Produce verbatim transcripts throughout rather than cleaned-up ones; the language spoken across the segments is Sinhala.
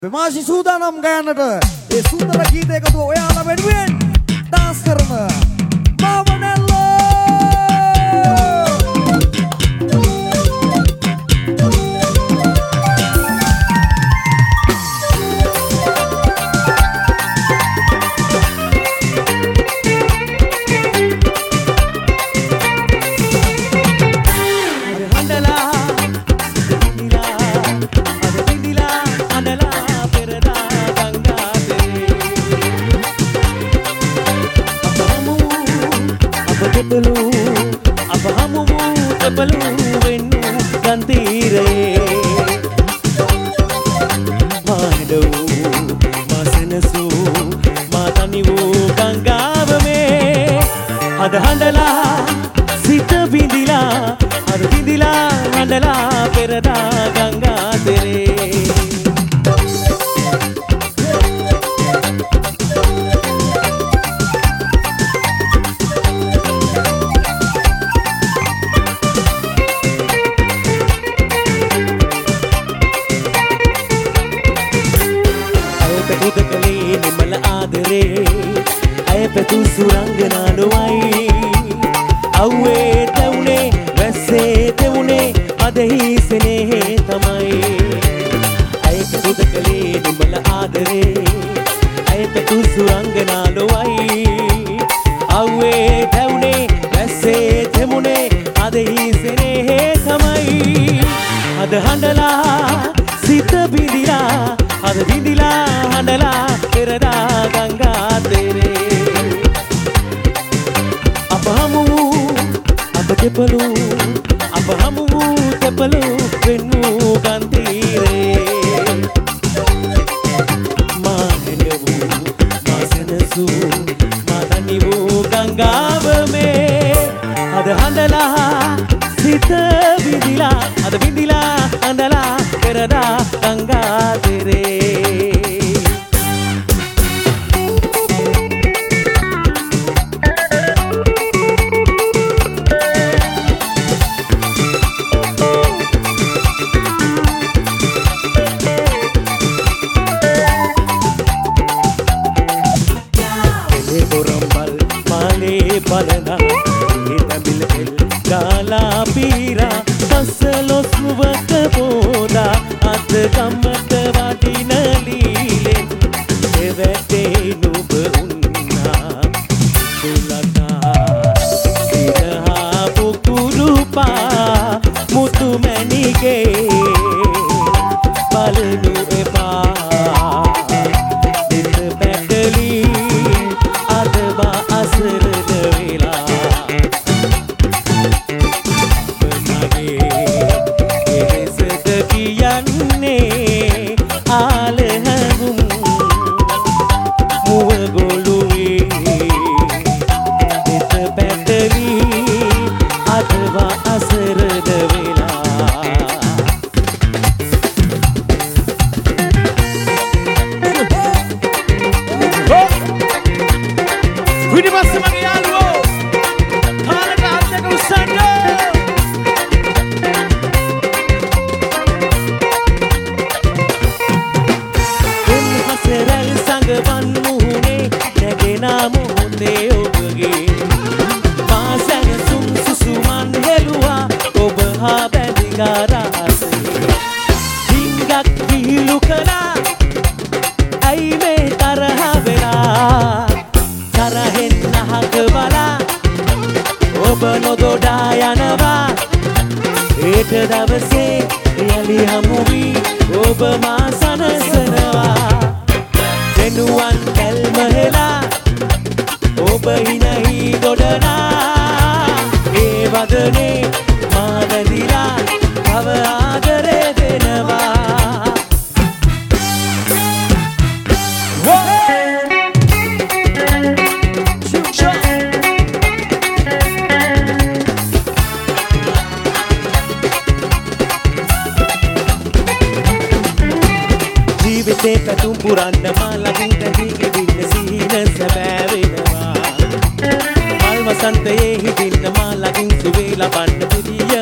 විමාශි සූදානම් ගයන්නට ඒ සුන්දර ගීතයකට ඔයාලා වෙනුවෙන් ඩාන්ස් කරන මාවනැල්ලෝ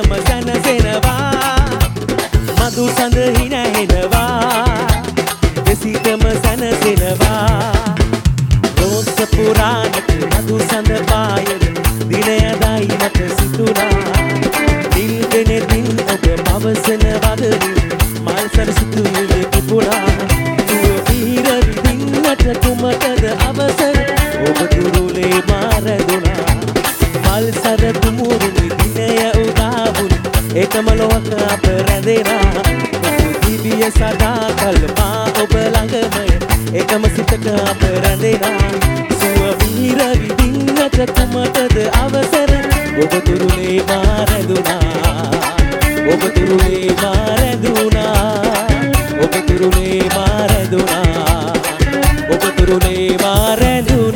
මధු සඳ හිනහෙනවා පුරාණට මధు සඳ පායද දිනයදයි මට සිතුනා දිල්ගෙන දින් ඔබ පවසන වදමින් මල් සරසිතුවේ තිබුණා දුව වීර විඳින්නට කුමකද අවසර ඔබ දුරුලේ මාරදුනා මල් සර කුමුරුනි දිනය උදාවුනි එකම ලොවක අප රැඳෙනා දිවිය සදා කල් මා ඔබ ළඟමය එකම සිතක අප රැඳෙනා සුව වීර විඳින්නට කුමකද අවසර ඔබ දුරුලේ මාරදුනා ඔබ දුරුලේ මාරදුනා ඔබ දුරුලේ මාරදුනා ඔබ දුරුලේ මාරදුනා